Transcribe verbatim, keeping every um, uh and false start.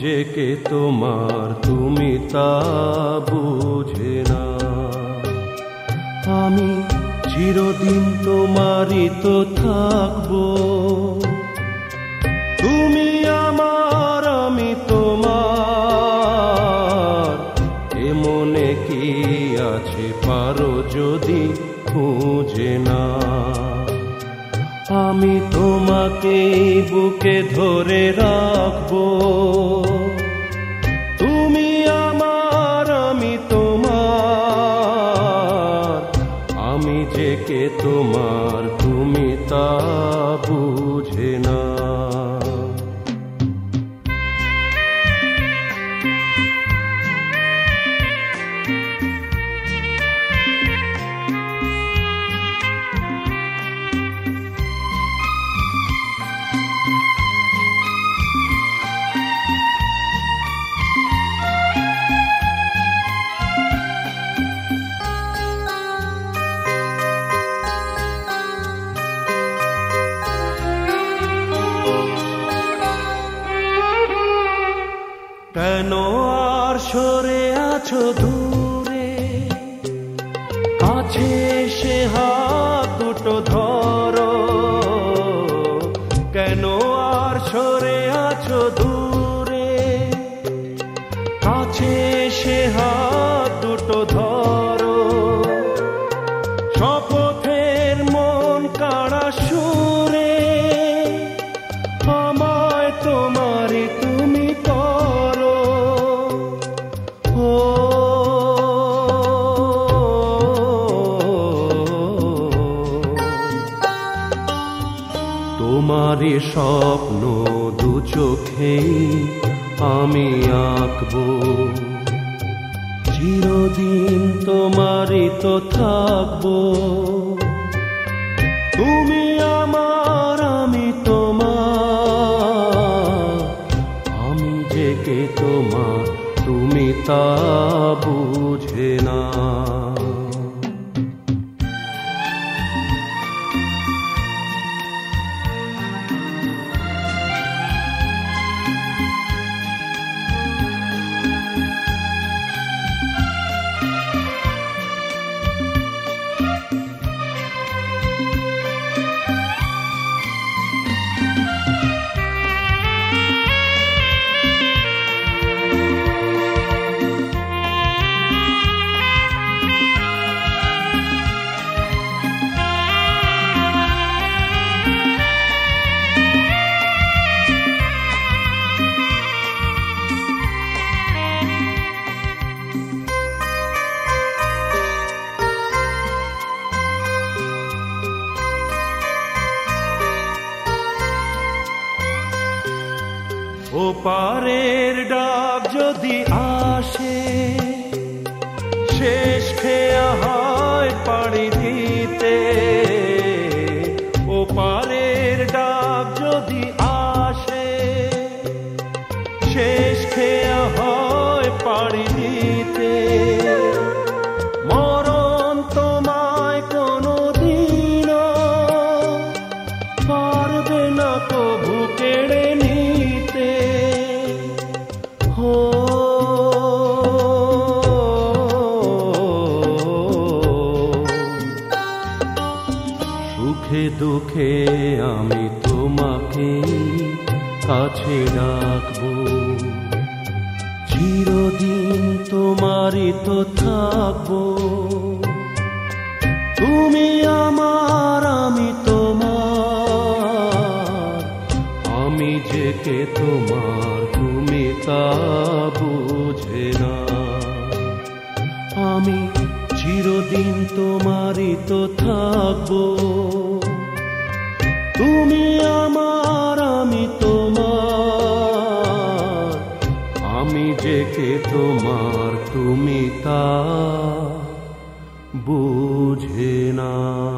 যে কে তোমার তুমি তা বুঝে না। আমি চিরদিন তোমারই তো থাকবো, তুমি আমার আমি তোমার। এ মনে কি আছে পারো যদি খুঁজে না। আমি তোমাকে বুকে ধরে রাখবো, তুমি আমার আমি তোমার। আমি যে কে তোমার তুমি তা বুঝে না। কেন আর সরে আছো দূরে, কাছে এসে হাত দুটো ধরো। কেন আর সরে আছো দূরে, কাছে এসে হাত দুটো ধরো। শপথের মন কাড়া সুরে আমায় তোমারই তুমি করো। তোমারই স্বপ্ন দু চোখেই আমি আঁকবো, চিরদিন তোমারই তো থাকবো। তুমি আমার আমি তোমার। আমি যে কে তোমার তুমি তা বুঝে না। ও পারের ডাক যদি আসে, শেষ খেয়া হয় পাড়ি দিতে। ও পারের ডাক যদি আসে, শেষ খেয়া হয় পাড়ি দিতে। মরণ তোমায় কোনো দিনও পারবে না কভু কেড়ে নিতে। সুখে দুঃখে আমি তোমাকে কাছে রাখবো, চিরদিন তোমারই তো থাকবো। তুমি আমার আমি তোমার। আমি যে কে তোমার তুমি তা বুঝে না। আমি চিরদিন তোমারই তো থাকবো, তুমি আমার আমি তোমার। আমি যে কে তোমার তুমি তা বুঝে না।